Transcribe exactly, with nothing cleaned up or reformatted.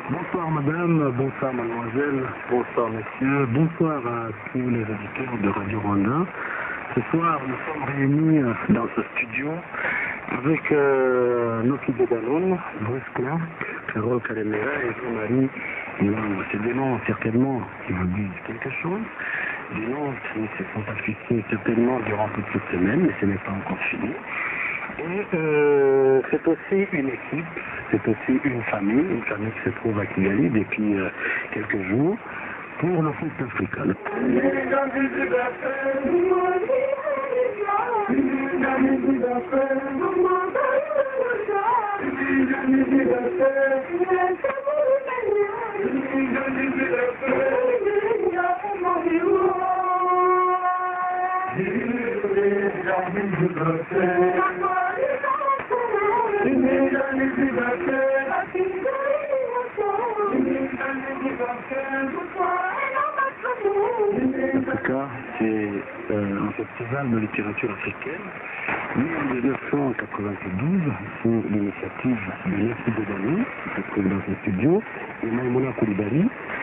Bonsoir madame, bonsoir mademoiselle, bonsoir messieurs, bonsoir à tous les auditeurs de Radio Rwanda. Ce soir, nous sommes réunis dans ce studio avec euh, Noki Bedalon, Bruce Clark, Carole Kalemera et Jean-Marie Lang. C'est des noms certainement qui vous disent quelque chose, des noms qui se sont affichés certainement durant toute cette semaine, mais ce n'est pas encore fini. Et euh, c'est aussi une équipe, c'est aussi une famille, une famille qui se trouve à Kigali depuis euh, quelques jours pour le Fest africain. En tout cas, c'est euh, un festival de littérature africaine né en mille neuf cent quatre-vingt-douze sur l'initiative de Noki Bedalon, qui se trouve dans ce studio, et Maïmouna Koulibaly.